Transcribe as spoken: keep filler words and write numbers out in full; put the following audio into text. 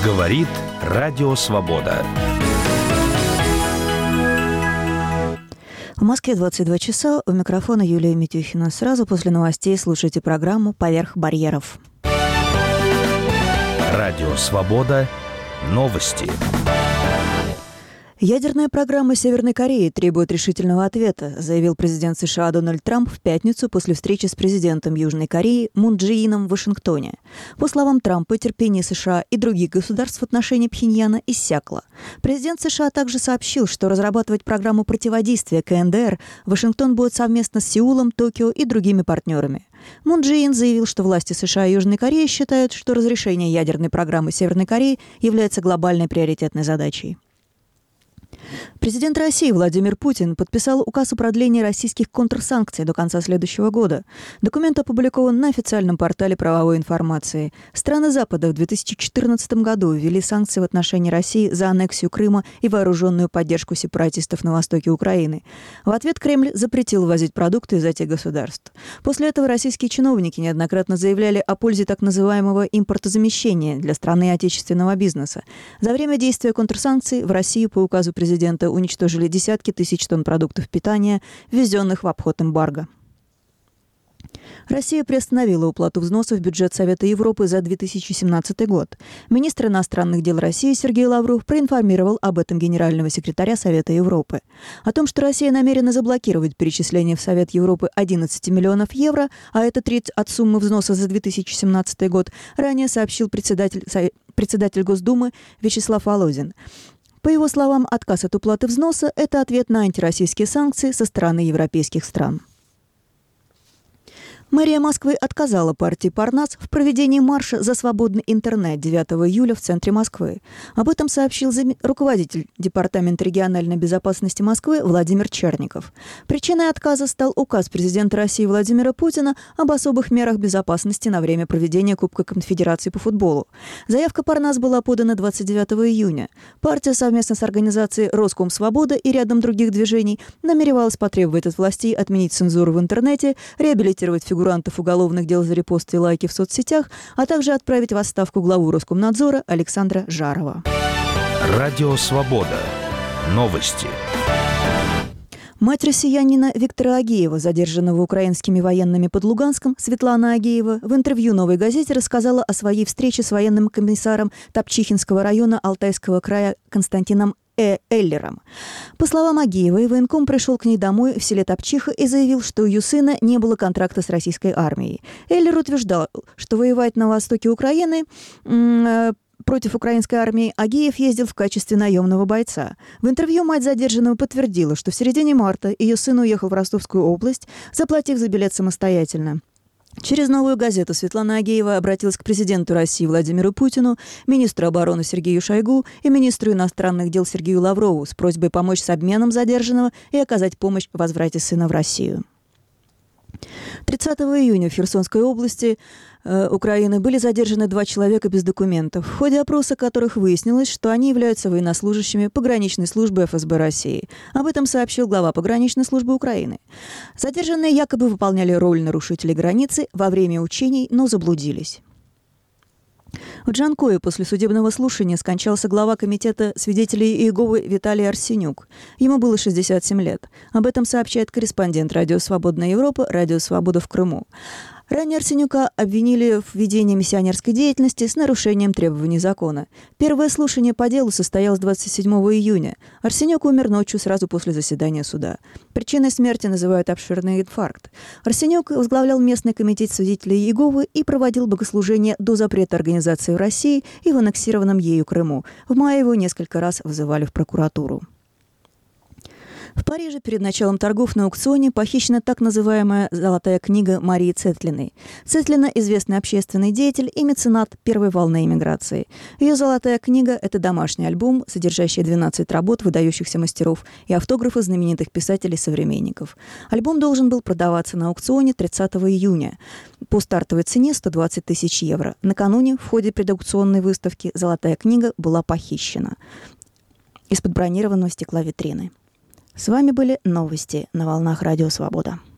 Говорит Радио Свобода. В Москве двадцать два часа. У микрофона Юлия Митюхина. Сразу после новостей слушайте программу «Поверх барьеров». Радио Свобода. Новости. Ядерная программа Северной Кореи требует решительного ответа, заявил президент США Дональд Трамп в пятницу после встречи с президентом Южной Кореи Мун Чжэ Ином в Вашингтоне. По словам Трампа, терпение США и других государств в отношении Пхеньяна иссякло. Президент США также сообщил, что разрабатывать программу противодействия ка эн дэ эр Вашингтон будет совместно с Сеулом, Токио и другими партнерами. Мун Чжэ Ин заявил, что власти США и Южной Кореи считают, что разрешение ядерной программы Северной Кореи является глобальной приоритетной задачей. Президент России Владимир Путин подписал указ о продлении российских контрсанкций до конца следующего года. Документ опубликован на официальном портале правовой информации. Страны Запада в две тысячи четырнадцатом году ввели санкции в отношении России за аннексию Крыма и вооруженную поддержку сепаратистов на востоке Украины. В ответ Кремль запретил ввозить продукты из этих государств. После этого российские чиновники неоднократно заявляли о пользе так называемого импортозамещения для страны и отечественного бизнеса. За время действия контрсанкций в Россию по указу президента Президента уничтожили десятки тысяч тонн продуктов питания, ввезенных в обход эмбарго. Россия приостановила уплату взносов в бюджет Совета Европы за две тысячи семнадцатый год. Министр иностранных дел России Сергей Лавров проинформировал об этом генерального секретаря Совета Европы. О том, что Россия намерена заблокировать перечисление в Совет Европы одиннадцати миллионов евро, а это треть от суммы взноса за две тысячи семнадцатый год, ранее сообщил председатель, председатель Госдумы Вячеслав Володин. По его словам, отказ от уплаты взноса – это ответ на антироссийские санкции со стороны европейских стран. Мэрия Москвы отказала партии «Парнас» в проведении марша за свободный интернет девятого июля в центре Москвы. Об этом сообщил зам... руководитель Департамента региональной безопасности Москвы Владимир Черников. Причиной отказа стал указ президента России Владимира Путина об особых мерах безопасности на время проведения Кубка Конфедерации по футболу. Заявка «Парнас» была подана двадцать девятого июня. Партия совместно с организацией «Роскомсвобода» и рядом других движений намеревалась потребовать от властей отменить цензуру в интернете, реабилитировать фигурантов уголовных дел за репосты и лайки в соцсетях, а также отправить в отставку главу Роскомнадзора Александра Жарова. Радио Свобода. Новости. Мать россиянина Виктора Агеева, задержанного украинскими военными под Луганском, Светлана Агеева, в интервью «Новой газете» рассказала о своей встрече с военным комиссаром Топчихинского района Алтайского края Константином Э. Эллером. По словам Агеевой, военком пришел к ней домой в селе Топчиха и заявил, что у ее сына не было контракта с российской армией. Эллер утверждал, что воевать на востоке Украины м- против украинской армии Агеев ездил в качестве наемного бойца. В интервью мать задержанного подтвердила, что в середине марта ее сын уехал в Ростовскую область, заплатив за билет самостоятельно. Через «Новую газету» Светлана Агеева обратилась к президенту России Владимиру Путину, министру обороны Сергею Шойгу и министру иностранных дел Сергею Лаврову с просьбой помочь с обменом задержанного и оказать помощь в возврате сына в Россию. тридцатого июня в Херсонской области э, Украины были задержаны два человека без документов, в ходе опроса которых выяснилось, что они являются военнослужащими пограничной службы эф эс бэ России. Об этом сообщил глава пограничной службы Украины. Задержанные якобы выполняли роль нарушителей границы во время учений, но заблудились. В Джанкое после судебного слушания скончался глава комитета свидетелей Иеговы Виталий Арсенюк. Ему было шестьдесят семь лет. Об этом сообщает корреспондент Радио Свободная Европа, Радио Свобода в Крыму. Ранее Арсенюка обвинили в ведении миссионерской деятельности с нарушением требований закона. Первое слушание по делу состоялось двадцать седьмого июня. Арсенюк умер ночью сразу после заседания суда. Причиной смерти называют обширный инфаркт. Арсенюк возглавлял местный комитет свидетелей Иеговы и проводил богослужения до запрета организации в России и в аннексированном ею Крыму. В мае его несколько раз вызывали в прокуратуру. В Париже перед началом торгов на аукционе похищена так называемая «золотая книга» Марии Цетлиной. Цетлина – известный общественный деятель и меценат первой волны эмиграции. Ее «Золотая книга» – это домашний альбом, содержащий двенадцать работ выдающихся мастеров и автографы знаменитых писателей-современников. Альбом должен был продаваться на аукционе тридцатого июня по стартовой цене сто двадцать тысяч евро. Накануне в ходе предаукционной выставки «Золотая книга» была похищена из-под бронированного стекла витрины. С вами были новости на волнах Радио Свобода.